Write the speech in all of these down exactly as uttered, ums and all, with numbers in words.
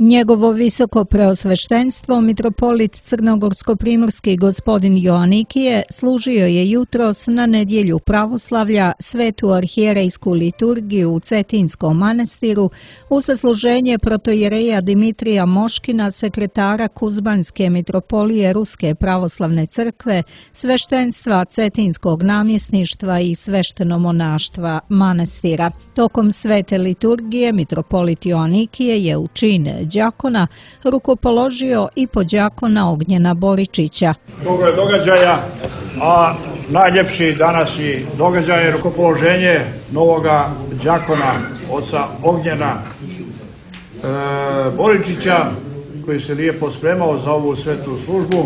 Njegovo visoko preosveštenstvo, mitropolit crnogorsko-primorski gospodin Joanikije, služio je jutros na nedjelju pravoslavlja svetu arhijerejsku liturgiju u Cetinskom manastiru u sasluženje protojereja Dimitrija Moškina, sekretara Kuzbanjske mitropolije Ruske pravoslavne crkve, sveštenstva Cetinskog namjesništva i sveštenomonaštva manastira. Tokom svete liturgije mitropolit Joanikije je u čin đakona rukopoložio i podđakona Ognjena Boričića. Mnogo je događaja, a najljepši danas i događaj je rukopoloženje novoga đakona, oca Ognjena e, Boričića, koji se lijepo spremao za ovu svetu službu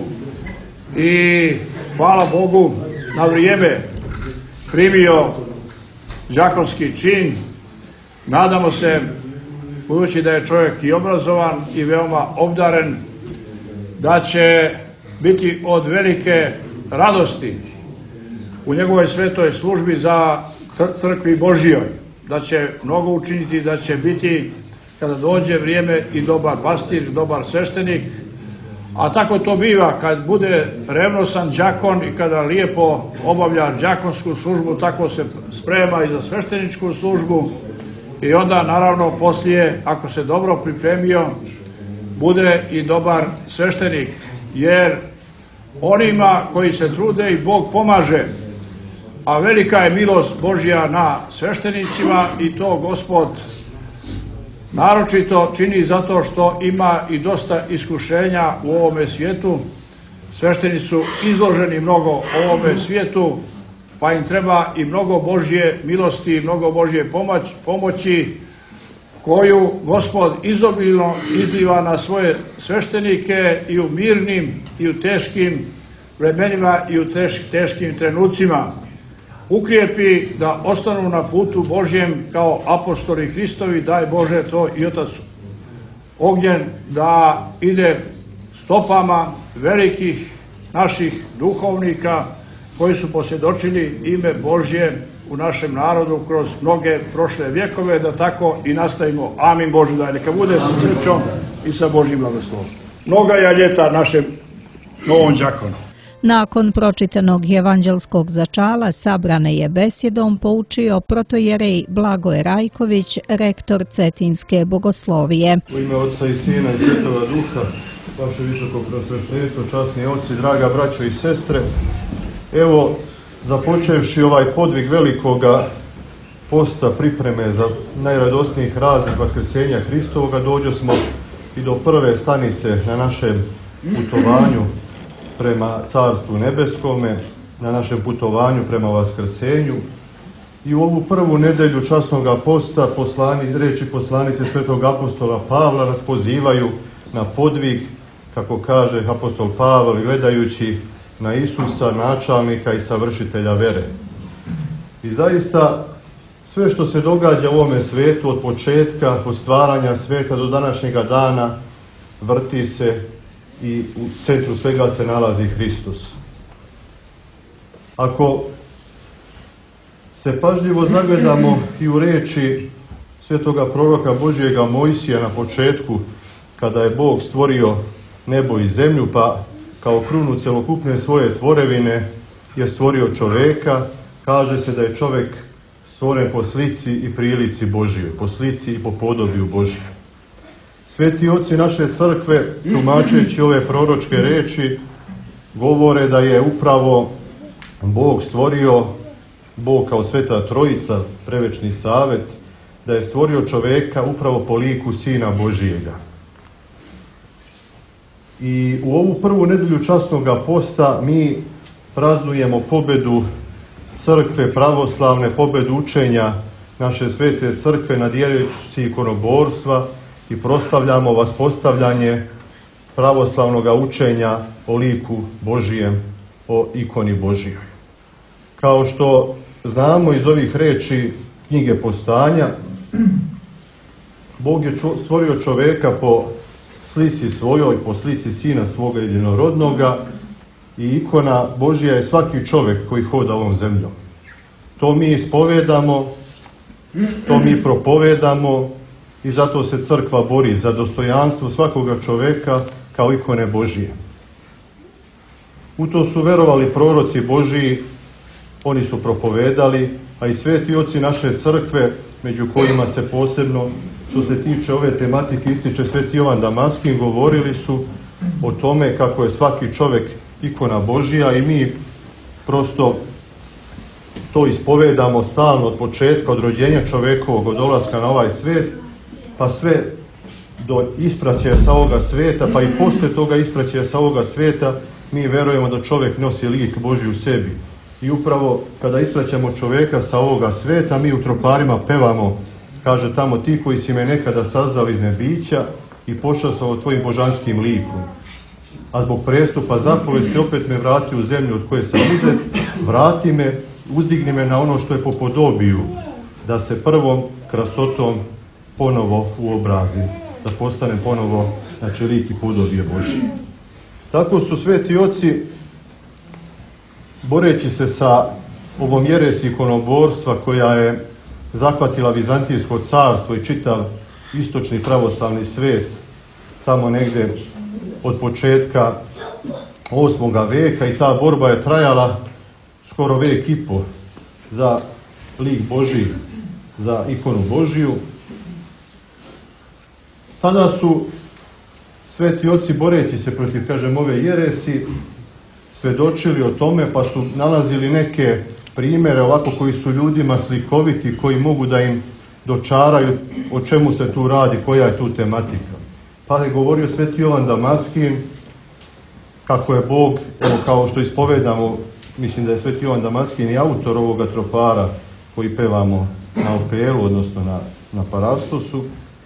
i hvala Bogu na vrijeme primio đakonski čin. Nadamo se, budući da je čovjek i obrazovan i veoma obdaren, da će biti od velike radosti u njegovoj svetoj službi za crkvi Božijoj, da će mnogo učiniti, da će biti, kada dođe vrijeme, i dobar pastir, dobar sveštenik, a tako to biva kad bude revnosan đakon i kada lijepo obavlja đakonsku službu, tako se sprema i za svešteničku službu. I onda naravno poslije, ako se dobro pripremio, bude i dobar sveštenik, jer onima koji se trude i Bog pomaže, a velika je milost Božja na sveštenicima i to Gospod naročito čini zato što ima i dosta iskušenja u ovome svijetu. Sveštenici su izloženi mnogo ovome svijetu, pa im treba i mnogo Božje milosti i mnogo Božje pomoći koju Gospod izobilno izliva na svoje sveštenike i u mirnim i u teškim vremenima i u teš, teškim trenucima. Ukrijepi da ostanu na putu Božjem kao apostoli Hristovi, daj Bože to i Otac Ognjen da ide stopama velikih naših duhovnika koji su posvjedočili ime Božje u našem narodu kroz mnoge prošle vjekove, da tako i nastavimo. Amin Bože daj, neka bude sa srećom i sa Božjim blagoslovom. Mnoga je ljeta našem novom đakonu. Nakon pročitanog evanđelskog začala sabrane je besjedom poučio protojerej Blagoje Rajković, rektor Cetinske bogoslovije. U ime Otca i Sina i Svetoga Duha, vaše visoko preosveštenstvo, časni oci, draga braćo i sestre, evo, započevši ovaj podvig velikoga posta, pripreme za najradosnijih raznih vaskrsenja Hristovoga, dođo smo i do prve stanice na našem putovanju prema Carstvu nebeskome, na našem putovanju prema vaskrsenju. I u ovu prvu nedelju časnoga posta poslani, reči poslanice svetog apostola Pavla nas pozivaju na podvig, kako kaže apostol Pavel, gledajući na Isusa, načalnika i savršitelja vere. I zaista sve što se događa u ovome svijetu od početka, od stvaranja svijeta do današnjega dana, vrti se i u centru svega se nalazi Hristos. Ako se pažljivo zagledamo i u riječi svetoga proroka Božjega Mojsija na početku, kada je Bog stvorio nebo i zemlju, pa kao krunu celokupne svoje tvorevine je stvorio čovjeka, kaže se da je čovjek stvoren po slici i prilici Božjoj, po slici i po podobiju Božjoj. Sveti oci naše crkve, tumačeći ove proročke riječi, govore da je upravo Bog stvorio, Bog kao Sveta Trojica, prevečni Savet, da je stvorio čovjeka upravo po liku Sina Božjega. I u ovu prvu nedelju časnoga posta mi praznujemo pobedu crkve pravoslavne, pobedu učenja naše svete crkve nad jereći ikonoborstva i proslavljamo vaspostavljanje pravoslavnog učenja o liku Božijem, o ikoni Božijoj. Kao što znamo iz ovih riječi knjige Postanja, Bog je stvorio čovjeka po slici svojoj, po slici Sina svoga jedinorodnoga, i ikona Božja je svaki čovjek koji hoda ovom zemljom. To mi ispovedamo, to mi propovedamo i zato se crkva bori za dostojanstvo svakoga čoveka kao ikone Božije. U to su verovali proroci Božiji, oni su propovedali, a i sveti oci naše crkve, među kojima se posebno, što se tiče ove tematike, ističe sveti Jovan Damaskin, govorili su o tome kako je svaki čovjek ikona Božija i mi prosto to ispovedamo stalno od početka, od rođenja čovjekovog, od dolaska na ovaj svijet, pa sve do ispraćaja sa ovoga svijeta, pa i poslije toga ispraćaja sa ovoga svijeta, mi verujemo da čovjek nosi lik Božji u sebi. I upravo kada ispraćamo čovjeka sa ovoga svijeta, mi u troparima pevamo, kaže tamo, ti koji si me nekada sazdao iz nebića i počastvovao tvojim božanskim likom. A zbog prestupa zapovesti opet me vrati u zemlju od koje sam uzet, vrati me, uzdigni me na ono što je po podobiju, da se prvom krasotom ponovo uobrazim, da postanem ponovo, znači, lik i podobije Božje. Tako su sveti oci, boreći se sa ovom jeresi ikonoborstva koja je zahvatila Vizantijsko carstvo i čitav istočni pravoslavni svijet, tamo negdje od početka osmoga veka, i ta borba je trajala skoro vek i po za lik Božji, za ikonu Božiju. Tada su sveti oci, boreći se protiv, kažem, ove jeresi, svedočili o tome, pa su nalazili neke primjere ovako koji su ljudima slikoviti, koji mogu da im dočaraju o čemu se tu radi, koja je tu tematika. Pa je govorio sveti Jovan Damaskin kako je Bog, evo, kao što ispovedamo, mislim da je sveti Jovan Damaskin i autor ovoga tropara koji pevamo na opelu, odnosno na, na parastosu.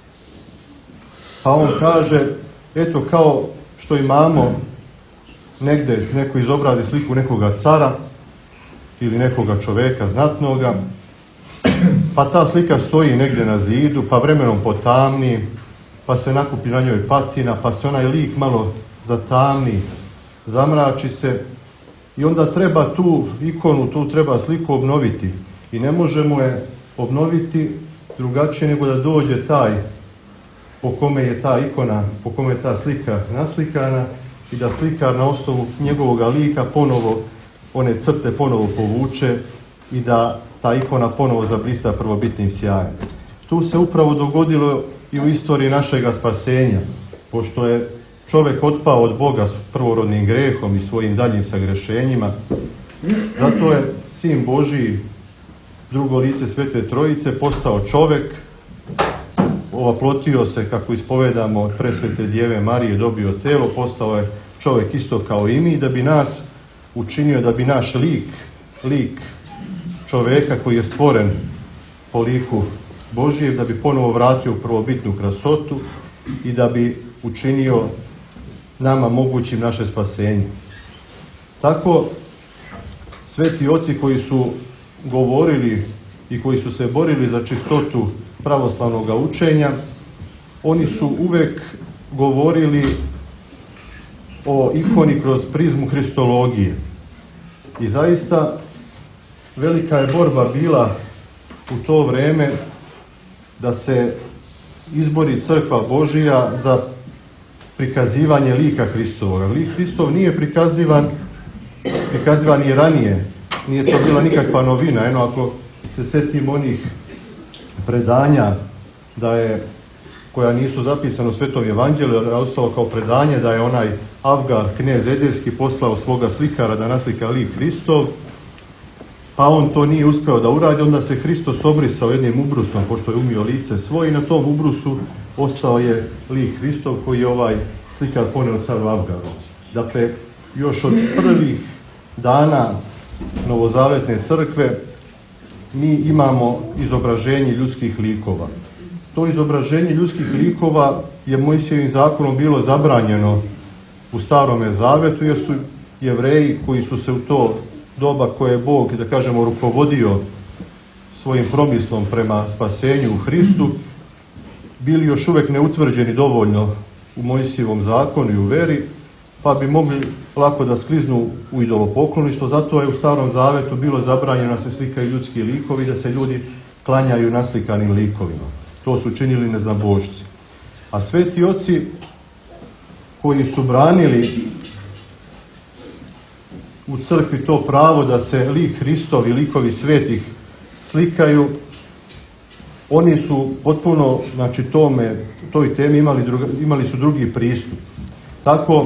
Pa on kaže, eto, kao što imamo negdje neko izobrazi sliku nekoga cara ili nekoga čoveka znatnoga, pa ta slika stoji negdje na zidu, pa vremenom potamni, pa se nakupi na njoj patina, pa se onaj lik malo zatamni, zamrači se, i onda treba tu ikonu, tu treba sliku obnoviti. I ne možemo je obnoviti drugačije nego da dođe taj po kome je ta ikona, po kome je ta slika naslikana, i da slikar na osnovu njegovoga lika ponovo one crte ponovo povuče i da ta ikona ponovo zablista prvobitnim sjajem. Tu se upravo dogodilo i u istoriji našega spasenja, pošto je čovjek otpao od Boga s prvorodnim grehom i svojim daljim sagrešenjima. Zato je Sin Božiji, drugo lice Svete Trojice, postao čovjek, ovaplotio se, kako ispovedamo, od presvete Djeve Marije, dobio telo, postao je čovjek isto kao i mi, da bi nas učinio, da bi naš lik, lik čovjeka koji je stvoren po liku Božijem, da bi ponovo vratio prvobitnu krasotu i da bi učinio nama mogućim naše spasenje. Tako, sveti oci koji su govorili i koji su se borili za čistotu pravoslavnog učenja, oni su uvek govorili o ikoni kroz prizmu hristologije. I zaista velika je borba bila u to vrijeme da se izbori crkva Božija za prikazivanje lika Hristovoga. Lik Hristov nije prikazivan, prikazivan i ranije. Nije to bila nikakva novina. Eno, ako se sjetimo onih predanja da je, koja nisu zapisana u Svetom Evanđelju, ali je ostalo kao predanje da je onaj Avgar, knez Edirski, poslao svoga slikara da naslika lik Hristov, pa on to nije uspio da uradi, onda se Hristos obrisao jednim ubrusom, pošto je umio lice svoje, i na tom ubrusu ostao je lik Hristov koji je ovaj slikar poneo caru Avgaru. Dakle, još od prvih dana novozavetne crkve mi imamo izobraženje ljudskih likova. To izobraženje ljudskih likova je Mojsijevim zakonom bilo zabranjeno u Starome zavetu, jer su Jevreji koji su se u to doba koje je Bog, da kažemo, rukovodio svojim promislom prema spasenju u Hristu, bili još uvijek neutvrđeni dovoljno u Mojsijevom zakonu i u veri, pa bi mogli lako da skliznu u idolopokloništvo. Zato je u Starom zavetu bilo zabranjeno da se slikaju ljudski likovi, da se ljudi klanjaju naslikanim likovima. to su činili neznabošci. A sveti oci koji su branili u crkvi to pravo da se lik Hristov i likovi svetih slikaju, oni su potpuno, znači, tome, toj temi imali, druga, imali su drugi pristup. Tako,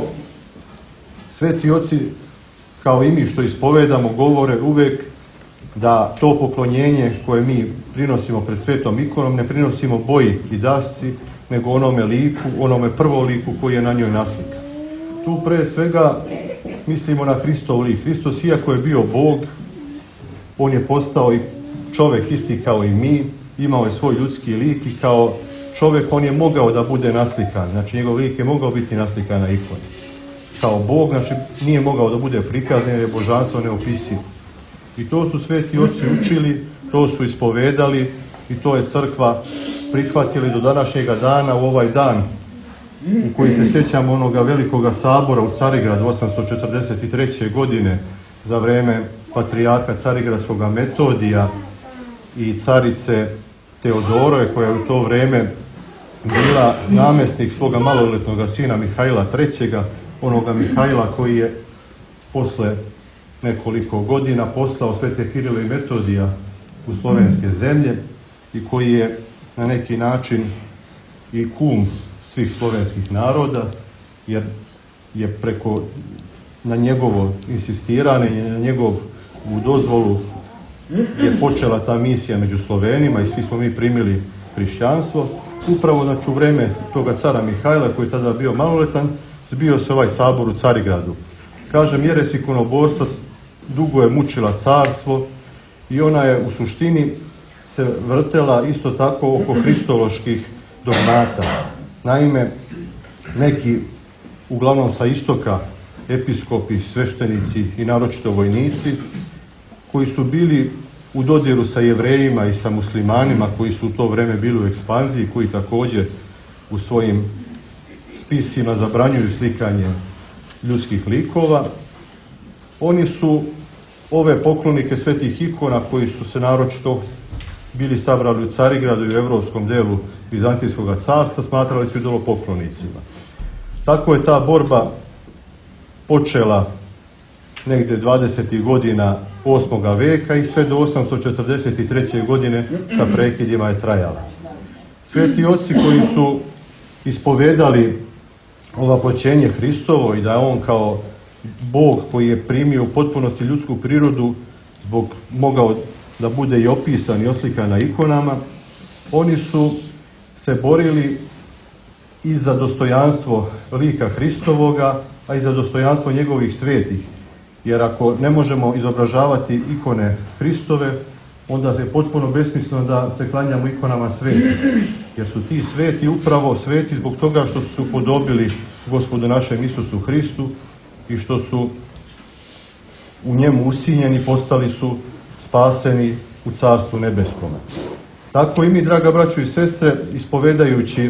sveti oci, kao i mi što ispovedamo, govore uvijek da to poklonjenje koje mi prinosimo pred svetom ikonom ne prinosimo boji i dasci, nego onome liku, onome prvoliku koji je na njoj naslikan. Tu pre svega mislimo na Hristov lik. Hristos, iako je bio Bog, on je postao i čovjek isti kao i mi, imao je svoj ljudski lik i kao čovjek on je mogao da bude naslikan. Znači, njegov lik je mogao biti naslikan na ikoni. Kao Bog, znači, nije mogao da bude prikazan jer je božanstvo neopisivo. I to su sveti oci učili, to su ispovedali i to je crkva prihvatili do današnjega dana, u ovaj dan u koji se sjećamo onoga velikoga sabora u Carigradu osamsto četrdeset treće. godine za vrijeme patrijarha carigradskog Metodija i carice Teodore, koja je u to vrijeme bila namjesnik svoga maloljetnog sina Mihajla trećega. Onoga Mihajla koji je posle nekoliko godina poslao svete Kirila i Metodija u slovenske zemlje i koji je na neki način i kum svih slovenskih naroda, jer je preko na njegovo insistiranje, na njegovu dozvolu je počela ta misija među Slovenima i svi smo mi primili hrišćanstvo. Upravo, znači, u vrijeme toga cara Mihajla, koji je tada bio maloletan, zbio se ovaj sabor u Carigradu. Kažem, jeres ikonoborstva dugo je mučila carstvo i ona je u suštini se vrtela isto tako oko hristoloških dogmata. Naime, neki, uglavnom sa istoka, episkopi, sveštenici i naročito vojnici, koji su bili u dodiru sa Jevrejima i sa muslimanima, koji su u to vrijeme bili u ekspanziji, koji također u svojim spisima zabranjuju slikanje ljudskih likova, oni su ove poklonike svetih ikona, koji su se naročito bili sabrali u Carigradu i u evropskom delu Vizantijskog carstva, smatrali su idolopoklonicima. Tako je ta borba počela negdje dvadesetih godina osmoga veka i sve do osamsto četrdeset treće. godine sa prekidima je trajala. Sveti oci koji su ispovedali ova počenje Hristovo i da je on kao Bog koji je primio u potpunosti ljudsku prirodu zbog mogao da bude i opisan i oslikan na ikonama, oni su se borili i za dostojanstvo lika Hristovoga, a i za dostojanstvo njegovih svetih. Jer ako ne možemo izobražavati ikone Hristove, onda je potpuno besmisleno da se klanjamo ikonama svetih. Jer su ti sveti upravo sveti zbog toga što su podobili Gospodu našem Isusu Hristu i što su u njemu usinjeni, postali su spaseni u Carstvu nebeskome. Tako i mi, draga braćo i sestre, ispovedajući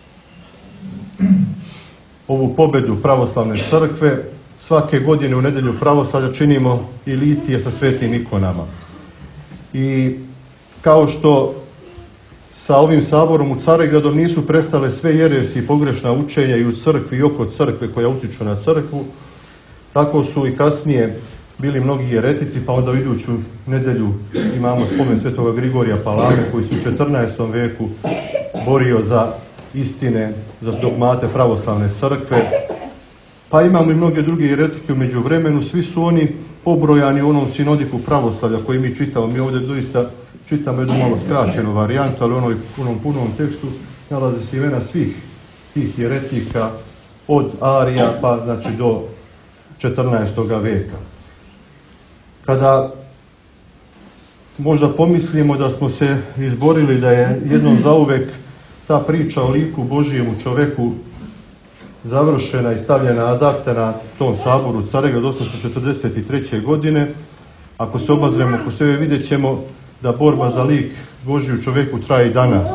ovu pobedu pravoslavne crkve, svake godine u nedjelju pravoslavlja činimo i litije sa svetim ikonama. I kao što sa ovim saborom u Carigradu nisu prestale sve jeresi i pogrešna učenja i u crkvi i oko crkve koja utiču na crkvu, tako su i kasnije bili mnogi jeretici, pa onda u iduću nedjelju imamo spomen svetoga Grigorija Palame koji su u četrnaestom veku borio za istine, za dogmate pravoslavne crkve. Pa imamo i mnoge druge jeretike u međuvremenu, svi su oni pobrojani u onom sinodiku pravoslavlja koji mi čitamo. Mi ovdje doista čitamo jednu malo skraćenu varijantu, ali u onom, onom punom tekstu nalaze se imena svih tih jeretika od Arija pa znači do četrnaestog veka. Kada možda pomislimo da smo se izborili da je jednom zauvek ta priča o liku Božijem u čoveku završena i stavljena ad acta na tom saboru u Carigradu osamsto četrdeset treće. godine, ako se obazremo po sebe, vidjet ćemo da borba za lik Božji u čoveku traje i danas.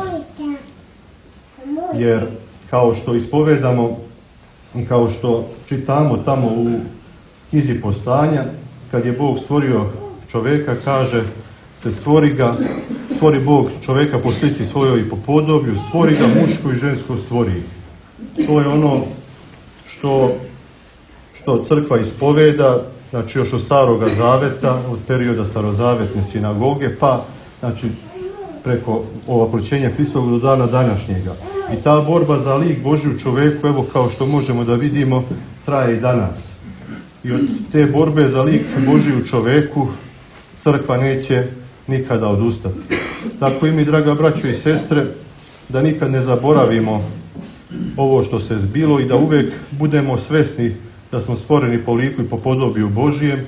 Jer kao što ispovedamo i kao što čitamo tamo u knjizi Postanja, kad je Bog stvorio čoveka, kaže se stvori ga stvori Bog čoveka po slici svojoj i po podoblju, stvori ga muško i žensko stvori. To je ono što, što crkva ispoveda, znači još od staroga zaveta, od perioda starozavetne sinagoge, pa znači preko ovaproćenja Hristovog do dana današnjega. I ta borba za lik Božji u čoveku, evo kao što možemo da vidimo, traje i danas. I od te borbe za lik Božji u čoveku crkva neće nikada odustati. Tako i mi, draga braćo i sestre, da nikad ne zaboravimo ovo što se zbilo i da uvek budemo svesni da smo stvoreni po liku i po podobiju Božijem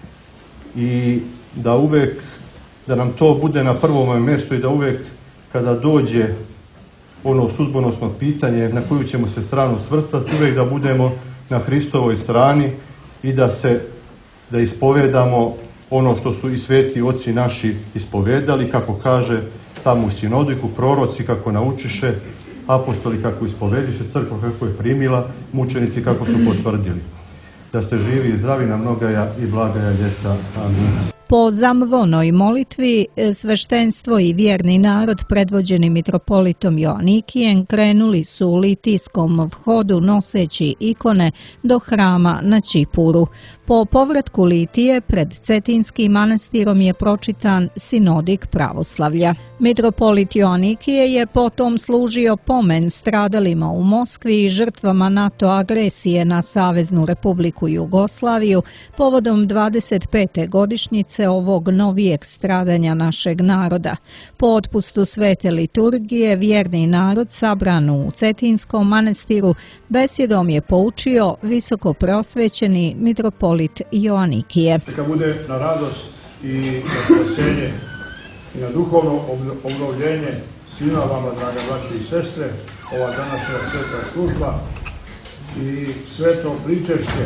i da uvek, da nam to bude na prvom mjestu i da uvek kada dođe ono sudbonosno pitanje na koju ćemo se stranu svrstati, uvek da budemo na Hristovoj strani i da se, da ispovedamo ono što su i sveti oci naši ispovedali, kako kaže tamo u sinodiku, proroci kako naučiše, apostoli kako ispovediše, crkva kako je primila, mučenici kako su potvrdili. Da ste živi i zdravi na mnogaja i blagaja ljeta. Amin. Po zamvonoj molitvi, sveštenstvo i vjerni narod predvođeni mitropolitom Joanikijem krenuli su u litijskom vhodu noseći ikone do hrama na Ćipuru. Po povratku Litije pred Cetinskim manastirom je pročitan sinodik pravoslavlja. Mitropolit Joanikije je potom služio pomen stradalima u Moskvi i žrtvama NATO agresije na Saveznu Republiku Jugoslaviju povodom dvadeset pete godišnjice ovog novijeg stradanja našeg naroda. Po otpustu svete liturgije, vjerni narod sabran u Cetinskom manastiru besjedom je poučio visoko preosvećeni mitropolit Joanikije. Neka bude na radost i na spasenje i na duhovno obnovljenje svima vama, draga braće i sestre, ova današnja sveta služba i sveto pričešće.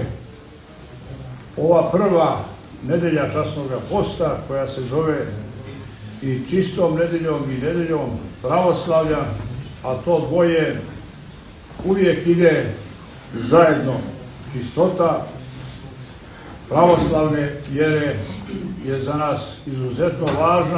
Ova prva nedelja časnog posta koja se zove i čistom nedeljom i nedeljom pravoslavlja, a to dvoje uvijek ide zajedno. Čistota pravoslavne vjere je za nas izuzetno važna.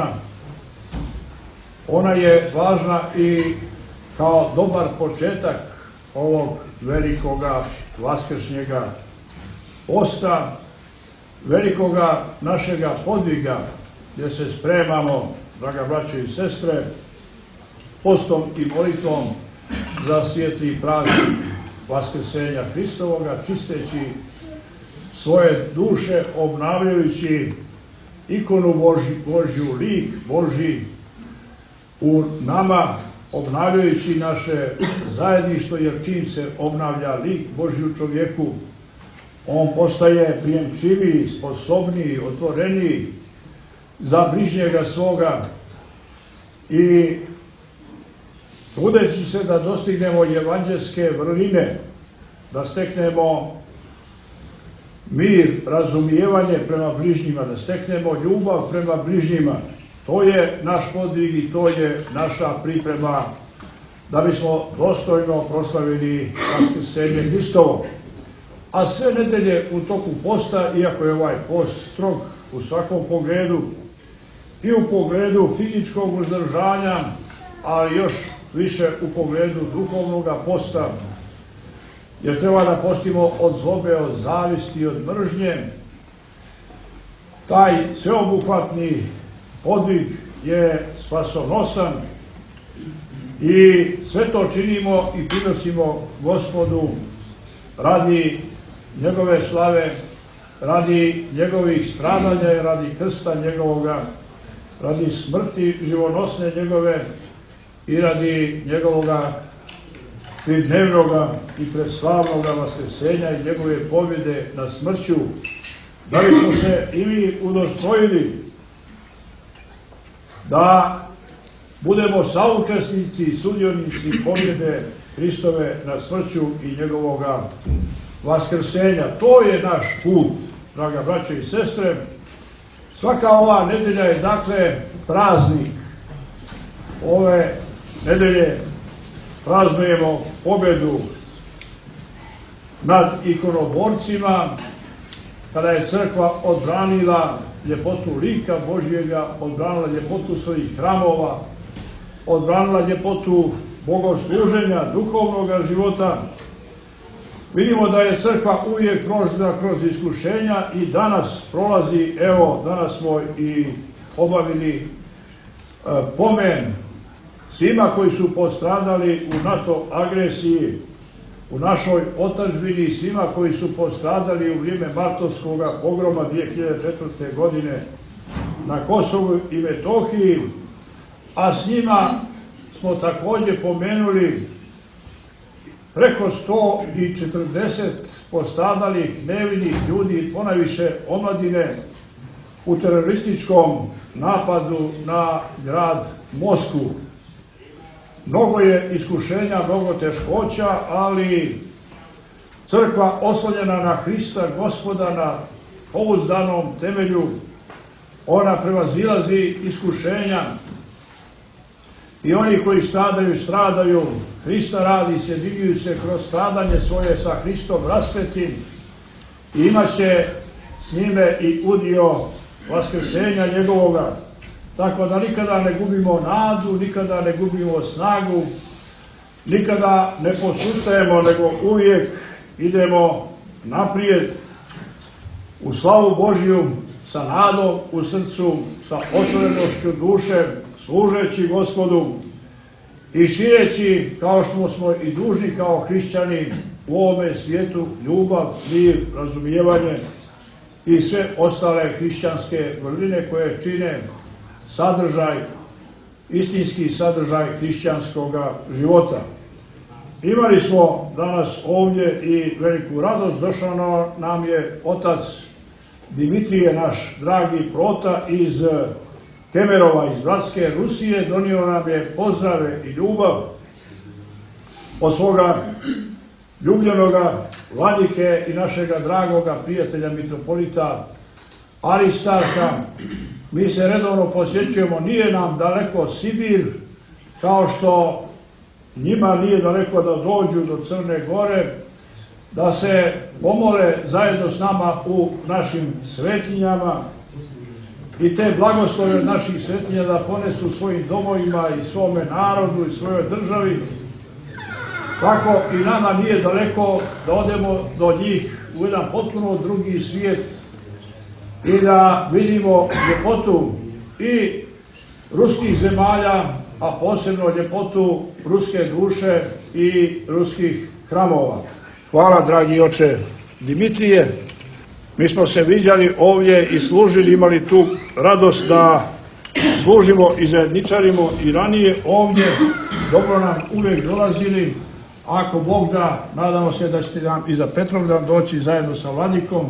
Ona je važna i kao dobar početak ovog velikoga vaskršnjega posta, velikoga našega podviga gdje se spremamo, draga braćo i sestre, postom i molitvom za svijetli praznik Vaskrsenja Hristovoga, čisteći svoje duše, obnavljajući ikonu Božju, Božju, lik Božji u nama, obnavljajući naše zajedništvo, jer čim se obnavlja lik Božji u čovjeku, on postaje prijemčiviji, sposobniji, otvoreniji za bližnjega svoga i trudeći se da dostignemo evanđelske vrline, da steknemo mir, razumijevanje prema bližnjima, da steknemo ljubav prema bližnjima. To je naš podvig i to je naša priprema da bismo dostojno proslavili Vaskrsenje Hristovo. A sve nedelje u toku posta, iako je ovaj post strog u svakom pogledu, i u pogledu fizičkog uzdržanja, ali još više u pogledu duhovnog posta, jer treba da postimo od zlobe, od zavisti, od mržnje. Taj sveobuhvatni podvig je spasonosan i sve to činimo i prinosimo Gospodu radi njegove slave, radi njegovih stradanja i radi krsta njegovoga, radi smrti živonosne njegove i radi njegovoga tridnevnoga i preslavnoga vaskrsenja i njegove pobjede na smrću, da bismo se i mi udostojili da budemo saučesnici i sudionici pobjede Hristove na smrću i njegovoga vaskrsenja. To je naš put, draga braćo i sestre. Svaka ova nedelja je dakle praznik. Ove nedelje praznujemo pobjedu nad ikonoborcima, kada je crkva odbranila ljepotu lika Božjega, odbranila ljepotu svojih hramova, odbranila ljepotu bogosluženja, duhovnog života. Vidimo da je crkva uvijek prošla kroz iskušenja i danas prolazi, evo, danas smo i obavili e, pomen svima koji su postradali u NATO agresiji, u našoj otadžbini, svima koji su postradali u vrijeme martovskog pogroma dvije hiljade četvrte. godine na Kosovu i Metohiji, a s njima smo također pomenuli preko sto četrdeset postradalih nevinih ljudi, ponajviše omladine, u terorističkom napadu na grad Moskvu. Mnogo je iskušenja, mnogo teškoća, ali crkva oslonjena na Hrista Gospoda, na pouzdanom temelju, ona prevazilazi iskušenja i oni koji stradaju, stradaju. Hrista radi, sjedinjuju se kroz stradanje svoje sa Hristom raspetim i imat će s njime i udio vaskrsenja njegovoga. Tako da nikada ne gubimo nadu, nikada ne gubimo snagu, nikada ne posustajemo, nego uvijek idemo naprijed u slavu Božju, sa nadom u srcu, sa otvorenošću duše, služeći Gospodu i šireći, kao što smo i dužni kao hrišćani u ovome svijetu, ljubav, mir, razumijevanje i sve ostale hrišćanske vrline koje čine sadržaj, istinski sadržaj hrišćanskog života. Imali smo danas ovdje i veliku radost, došao nam je otac Dimitrije, naš dragi prota iz Kemerova, iz bratske Rusije, donio nam je pozdrave i ljubav od svoga ljubljenoga vladike i našega dragoga prijatelja mitropolita Aristarha. Mi se redovno posjećujemo, nije nam daleko Sibir, kao što njima nije daleko da dođu do Crne Gore, da se pomole zajedno s nama u našim svetinjama i te blagoslove naših svetinja da ponesu svojim domovima i svome narodu i svojoj državi. Tako i nama nije daleko da odemo do njih u jedan potpuno drugi svijet i da vidimo ljepotu i ruskih zemalja, a posebno ljepotu ruske duše i ruskih hramova. Hvala, dragi oče Dimitrije. Mi smo se viđali ovdje i služili, imali tu radost da služimo i zajedničarimo i ranije ovdje. Dobro nam uvijek dolazili. Ako Bog da, nadamo se da ćete nam i za Petrovdan doći zajedno sa vladikom,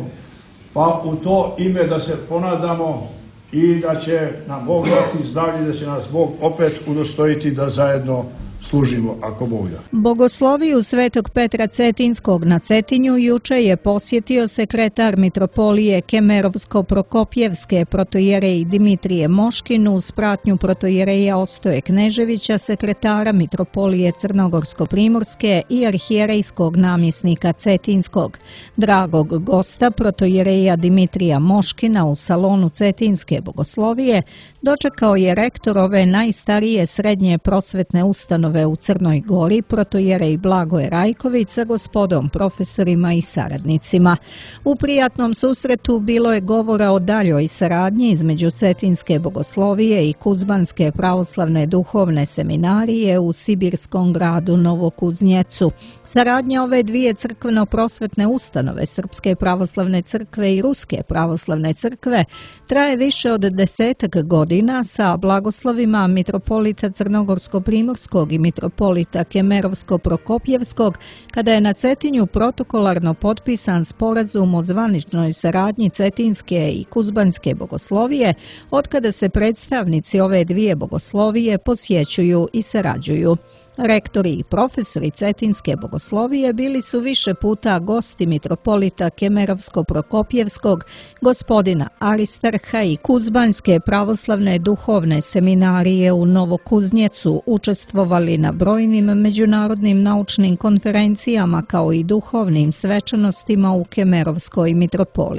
pa u to ime da se ponadamo i da će nam Bog dati zdravlje, da će nas Bog opet udostojiti da zajedno služimo, ako Bog da. Bogosloviju Svetog Petra Cetinskog na Cetinju juče je posjetio sekretar mitropolije Kemerovsko-Prokopjevske protojerej Dimitrije Moškin uz pratnju protojereja Ostoje Kneževića, sekretara mitropolije Crnogorsko-Primorske i arhijerejskog namjesnika Cetinskog. Dragog gosta protojereja Dimitrija Moškina u salonu Cetinske bogoslovije dočekao je rektor ove najstarije srednje prosvetne ustanove u Crnoj Gori, protojerej Blagoje Rajković sa gospodom profesorima i saradnicima. U prijatnom susretu bilo je govora o daljoj saradnji između Cetinske bogoslovije i Kuzbanske pravoslavne duhovne seminarije u sibirskom gradu Novokuznjecu. Saradnja ove dvije crkveno-prosvetne ustanove, Srpske pravoslavne crkve i Ruske pravoslavne crkve, traje više od desetak godina sa blagoslovima mitropolita Crnogorsko-Primorskog i mitropolita Kemerovsko-Prokopjevskog, kada je na Cetinju protokolarno potpisan sporazum o zvaničnoj saradnji Cetinske i Kuzbanske bogoslovije, otkada se predstavnici ove dvije bogoslovije posjećuju i sarađuju. Rektori i profesori Cetinske bogoslovije bili su više puta gosti mitropolita Kemerovsko-Prokopjevskog, gospodina Aristarha i Kuzbanske pravoslavne duhovne seminarije u Novokuznjecu, učestvovali na brojnim međunarodnim naučnim konferencijama kao i duhovnim svečanostima u Kemerovskoj mitropoliji.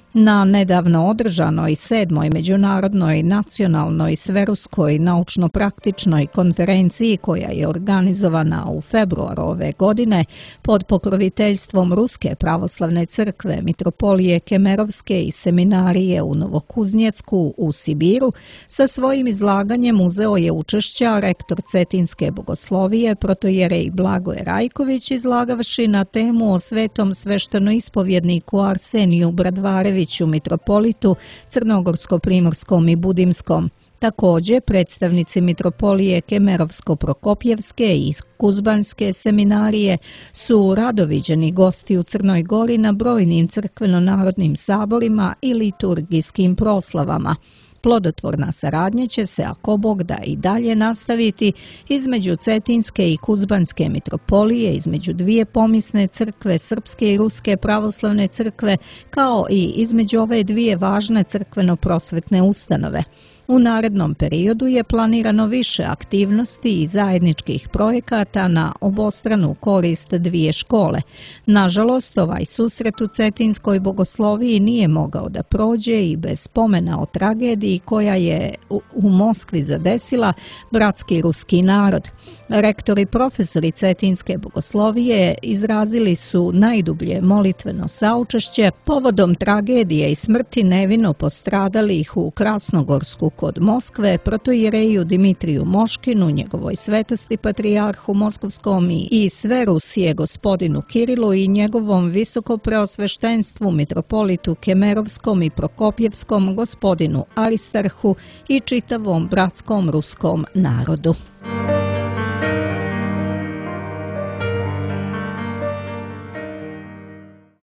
Na nedavno održanoj sedmoj međunarodnoj nacionalnoj sveruskoj naučno-praktičnoj konferenciji koja je organizovana u februaru ove godine pod pokroviteljstvom Ruske pravoslavne crkve, Mitropolije Kemerovske i seminarije u Novokuznjecku u Sibiru, sa svojim izlaganjem uzeo je učešća rektor Cetinske bogoslovije protojerej Blagoje Rajković, izlagavši na temu o svetom sveštenoispovjedniku Arseniju Bradvareviću, mitropolitu Crnogorsko-primorskom i Budimskom. Također, predstavnici Mitropolije Kemerovsko-Prokopjevske i Kuzbanske seminarije su rado viđeni gosti u Crnoj Gori na brojnim crkveno-narodnim saborima i liturgijskim proslavama. Plodotvorna saradnja će se, ako Bog da, i dalje nastaviti između Cetinske i Kuzbanske mitropolije, između dvije pomisne crkve, Srpske i Ruske pravoslavne crkve, kao i između ove dvije važne crkveno-prosvetne ustanove. U narednom periodu je planirano više aktivnosti i zajedničkih projekata na obostranu korist dvije škole. Nažalost, ovaj susret u Cetinskoj bogosloviji nije mogao da prođe i bez spomena o tragediji koja je u Moskvi zadesila bratski ruski narod. Rektori i profesori Cetinske bogoslovije izrazili su najdublje molitveno saučešće povodom tragedije i smrti nevino postradalih u Krasnogorsku kod Moskve, protojereju Dimitriju Moškinu, njegovoj svetosti patrijarhu Moskovskom i sve Rusije gospodinu Kirilu i njegovom visokopreosveštenstvu mitropolitu Kemerovskom i Prokopjevskom gospodinu Aristarhu i čitavom bratskom ruskom narodu.